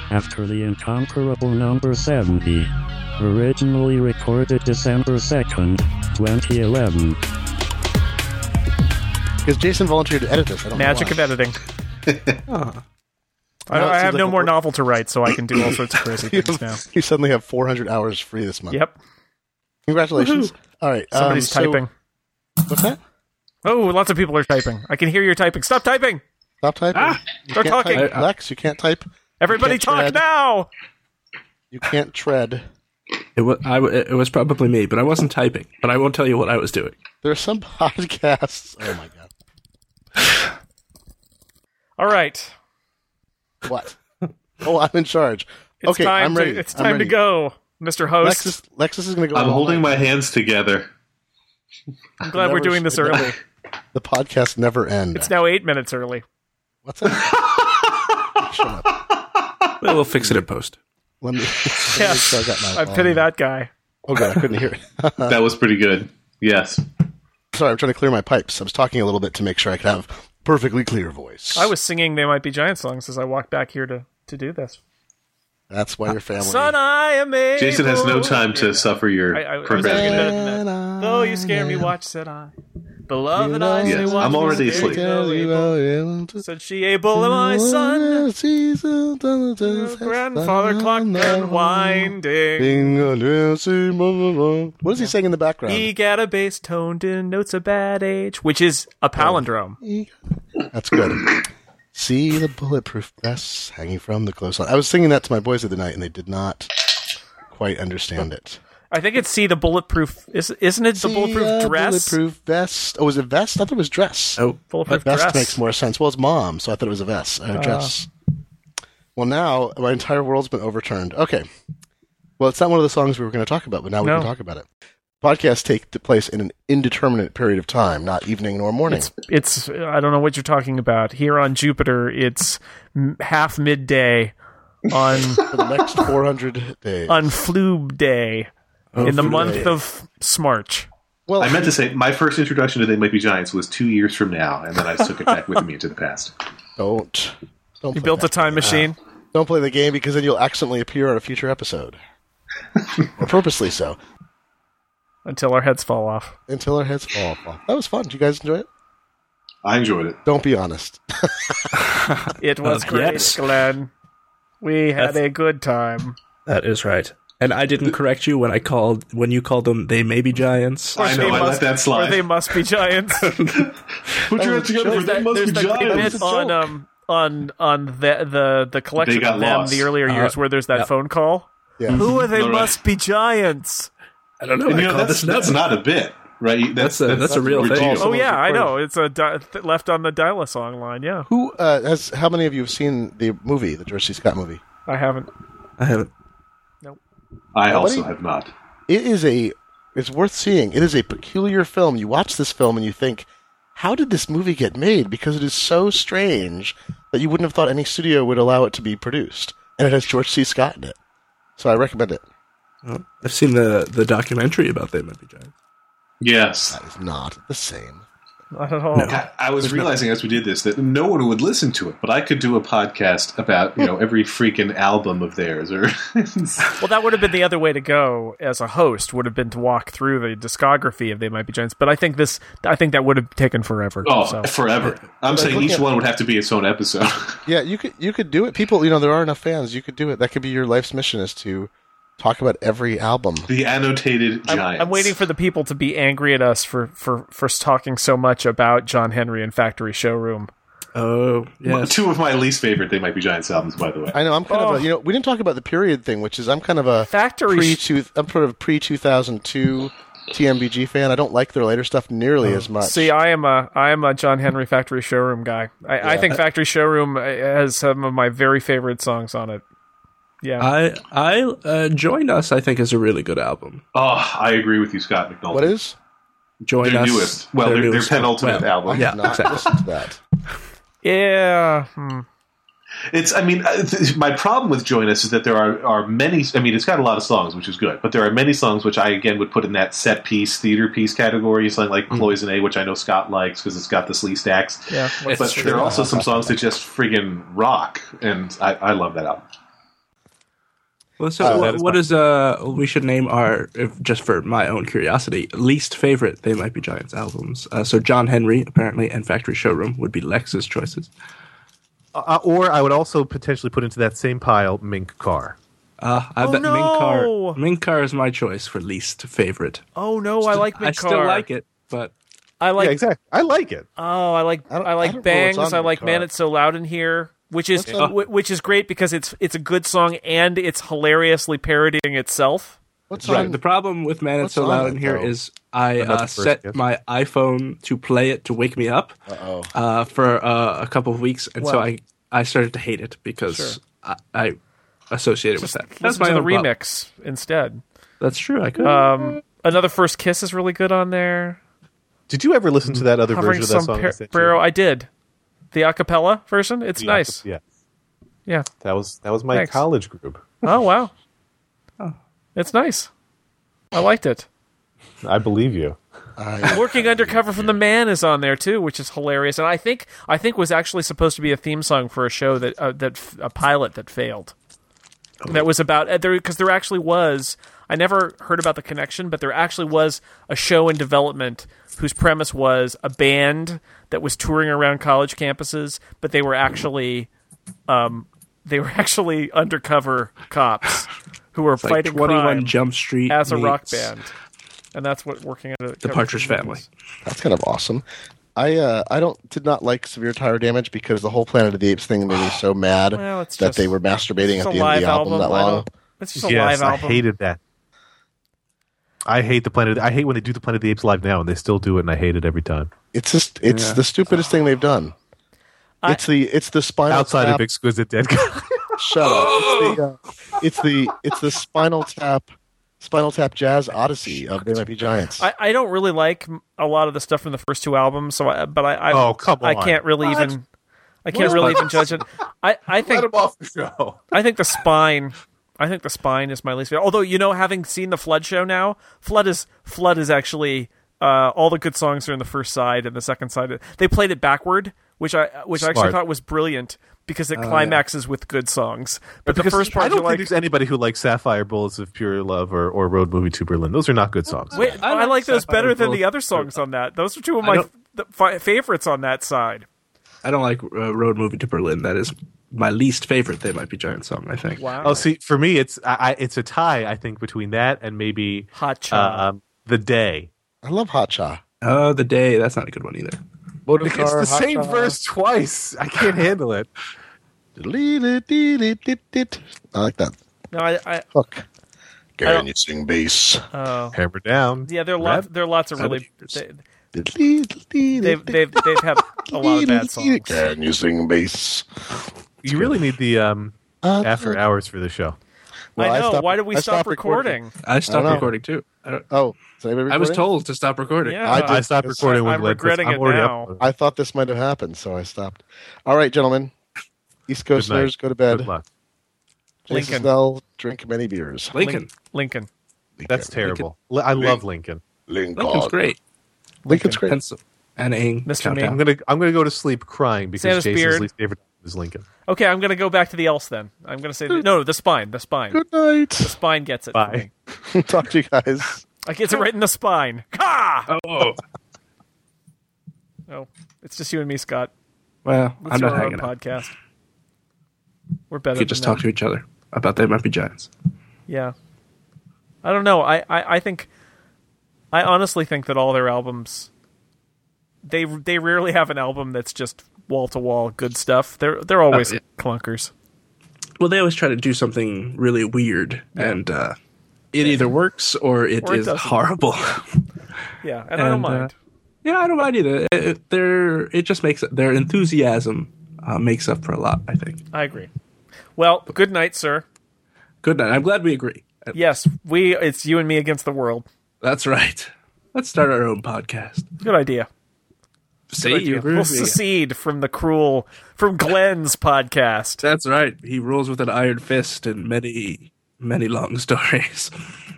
after the incomparable number 70. Originally recorded December 2nd, 2011. Because Jason volunteered to edit this. I don't Magic know of editing. I have no more novel to write, so I can do all sorts of crazy things now. You suddenly have 400 hours free this month. Yep. Congratulations. Woohoo. All right. Somebody's typing. What's that? Oh, lots of people are typing. I can hear you typing. Stop typing! Stop typing. Start talking. Type. Lex, you can't type. Everybody talk tread. now! You can't tread. It was probably me, but I wasn't typing. But I won't tell you what I was doing. There are some podcasts. Oh, my God. All right. What? Oh, I'm in charge. It's time I'm ready. It's time to go, Mr. Host. Lexus is going to go. I'm holding my hands together. I'm glad we're doing this early. The podcast never ends. It's now 8 minutes early. What's that? Shut up. Well, we'll fix it in post. Let me. Yes. I pity that guy. Oh, God, I couldn't hear it. That was pretty good. Yes. Sorry, I'm trying to clear my pipes. I was talking a little bit to make sure I could have perfectly clear voice. I was singing They Might Be Giant songs as I walked back here to do this. That's why your family. Son, I am able. Jason has no time to suffer your I was profanity. asking that. Though you scare me, watch, said I. Beloved, I say, Yes, watch I'm me already scare you, asleep. though able. Said she, Abel, my son. Grandfather clock unwinding. What is he saying in the background? He got a bass toned in notes a bad age, which is a palindrome. That's good. See the bulletproof dress hanging from the clothesline. I was singing that to my boys the other night, and they did not quite understand it. I think it's the bulletproof. Isn't it the bulletproof dress? Bulletproof vest. Oh, was it vest? I thought it was dress. Oh, Bulletproof Vest dress. makes more sense. Well, it's mom, so I thought it was a vest. Dress. Well, now my entire world's been overturned. Okay. Well, it's not one of the songs we were going to talk about, but now we can talk about it. Podcasts take place in an indeterminate period of time, not evening nor morning. It's I don't know what you're talking about. Here on Jupiter, it's half midday on For the next 400 days. on Floob Day in the Floob month Day. of Smarch. Well, I meant to say, my first introduction to They Might Be Giants was 2 years from now, and then I took it back with me into the past. Don't You play built a that time game. machine. Don't play the game because then you'll accidentally appear on a future episode. Or purposely so. Until our heads fall off. Until our heads fall off. That was fun. Did you guys enjoy it? I enjoyed it. Don't be honest. It was great, yes. Glenn. We had a good time. that is right. And I didn't correct you when you called them They May Be Giants. I know, I let that Or slide. they must be giants. Put your heads together for They Must There's Be that great Giants. bit on the collection They Got of them Lost. the earlier years where there's that phone call. Yeah. Who are they? Right. Must be giants. I don't know. And, I you know, called that's this not a bit, right? That's a real thing. original. Oh yeah, I recorded. know. It's a left on the dial-a-song line. Yeah, Who how many of you have seen the movie, the George C. Scott movie? I haven't. I haven't. I also Nobody? have not. It's worth seeing. It is a peculiar film. You watch this film and you think, how did this movie get made? Because it is so strange that you wouldn't have thought any studio would allow it to be produced. And it has George C. Scott in it. So I recommend it. Well, I've seen the documentary about They Might Be Giants. Yes. That is not the same. Not at all. No. I was realizing as we did this that no one would listen to it, but I could do a podcast about every freaking album of theirs. Or Well, that would have been the other way to go as a host. Would have been to walk through the discography of They Might Be Giants. But I think that would have taken forever. so. forever. I'm saying looking each at- one would have to be its own episode. Yeah, you could do it. People, there are enough fans. You could do it. That could be your life's mission, is to talk about every album. The annotated giants. I'm waiting for the people to be angry at us for talking so much about John Henry and Factory Showroom. Oh, yes. Two of my least favorite They Might Be Giants albums, by the way. I know. I'm kind of a, we didn't talk about the period thing, which is I'm kind of a I'm sort of pre-2002 TMBG fan. I don't like their later stuff nearly as much. See, I am a John Henry Factory Showroom guy. I think Factory Showroom has some of my very favorite songs on it. Yeah, I Join Us, I think, is a really good album. Oh, I agree with you, Scott McNulty. What is? Join Their Us. newest. Well, their newest penultimate album. I Yeah, have not exactly. listened to that. yeah. It's, my problem with Join Us is that there are many, it's got a lot of songs, which is good, but there are many songs which I, again, would put in that set piece, theater piece category, something like Cloisonne, which I know Scott likes because it's got the Slee Stacks. Yeah, But there are also some songs that just friggin' rock, and I love that album. Well, so That is what is we should name our, just for my own curiosity, least favorite They Might Be Giants albums. So John Henry, apparently, and Factory Showroom would be Lex's choices. Or I would also potentially put into that same pile Mink Car. I bet Mink Car is my choice for least favorite. Oh no, I like I Mink Car. still like it, but I like. Yeah, exactly. I like it. Oh, I like I don't know Bangs. what's on I like Mink Man Car. It's So Loud in Here, which is great because it's a good song and it's hilariously parodying itself. What's right. on? The problem with Man It's what's So on Loud it, in Here though? is I Another first set guess. my iPhone to play it to wake me up for a couple of weeks, and so Well. I started to hate it because I associated with that. That's Listen my to the own problem. remix instead. That's true. I could. Another First Kiss is really good on there. Did you ever listen to that other Hovering version of that Some song? I sent you? Barrow. I did. The a cappella version. It's nice. Yeah, Yeah. that was my Thanks. college group. Oh wow. It's nice. I liked it. I believe you. Working Undercover from the Man is on there too, which is hilarious, and I think was actually supposed to be a theme song for a show that a pilot that failed. That was about because there actually was. I never heard about the connection, but there actually was a show in development whose premise was a band that was touring around college campuses, but they were actually undercover cops who were Like fighting 21 crime Jump Street as a rock meets band. And that's what Working Undercover The Partridge from the Man Family. is. That's kind of awesome. I did not like Severe Tire Damage because the whole Planet of the Apes thing made me so mad Well, it's that just- they were masturbating It's at a the end of live the album that I long. don't- It's just a Yes, live I album. hated that. I hate the Planet. I hate when they do the Planet of the Apes live now, and they still do it, and I hate it every time. It's the stupidest thing they've done. It's the Spinal Outside Tap. of Exquisite Dead Guy. Shut up! It's the Spinal Tap Jazz Odyssey of They Might Be Giants. I don't really like a lot of the stuff from the first two albums, so I Oh, come I on. can't really even judge it. I think off the show. I think the Spine is my least favorite. Although having seen the Flood show now, Flood is actually all the good songs are in the first side and the second side. They played it backward, which I actually Smart. thought was brilliant because it climaxes with good songs. But the Because first part I don't you're think like, there's anybody who likes Sapphire Bullets of Pure Love or Road Movie to Berlin. Those are not good songs. wait, I like those Sapphire better than the Bullets. other songs on that. Those are two of I my favorites on that side. I don't like Road Movie to Berlin. That is my least favorite They Might Be Giants song, I think. Wow. Oh, see, for me, it's a tie. I think between that and maybe Hot Cha. The Day. I love Hot Cha. Oh, The Day. That's not a good one either. Motor It's car, the Hot same Cha. verse twice. I can't handle it. I like that No, I hook. don't- Can you sing bass? Hammer down. yeah, there are lots of really Rabbit they've had a lot of bad songs. Can you sing bass? You really need the after hours for the show. Well, I know. stopped- Why did we I stop stopped recording? I stopped know. recording too. I Oh, is anybody was recording? told to stop recording. Yeah, I stopped recording when I'm Glenn regretting I'm it already now. uploaded. I thought this might have happened, so I stopped. All right, gentlemen. East Good night. Coasters, go to bed. Good luck. Lincoln. Jason Snell, drink many beers. Lincoln. Lincoln. That's terrible. I love Lincoln. Lincoln's great. Lincoln's great. Pencil. And Aang. Mr. Countdown. I'm gonna go to sleep crying because Santa's Jason's beard. least favorite is Lincoln. Okay, I'm going to go back to the else then. I'm going to say the spine. The spine. Good night. The spine gets it. for Bye. me. Talk to you guys. I gets it right in the spine. Ha! Oh. Oh, it's just you and me, Scott. Well, Let's I'm do not our own hanging out. podcast. We're We better. could just than talk to each other about They Might Be Giants. Yeah. I don't know. I think I honestly think that all their albums they rarely have an album that's just wall to wall good stuff. They're always yeah. clunkers. Well, they always try to do something really weird, and it either works or it Or it is doesn't. horrible. Yeah, and I don't And, mind. Yeah, I don't mind either. It just makes their enthusiasm makes up for a lot, I think. I agree. Well, good night, sir. Good night. I'm glad we agree. Yes, it's you and me against the world. That's right. Let's start our own podcast. Good idea. See, Good you idea. agree We'll with me. secede from Glenn's podcast. That's right. He rules with an iron fist and many, many long stories.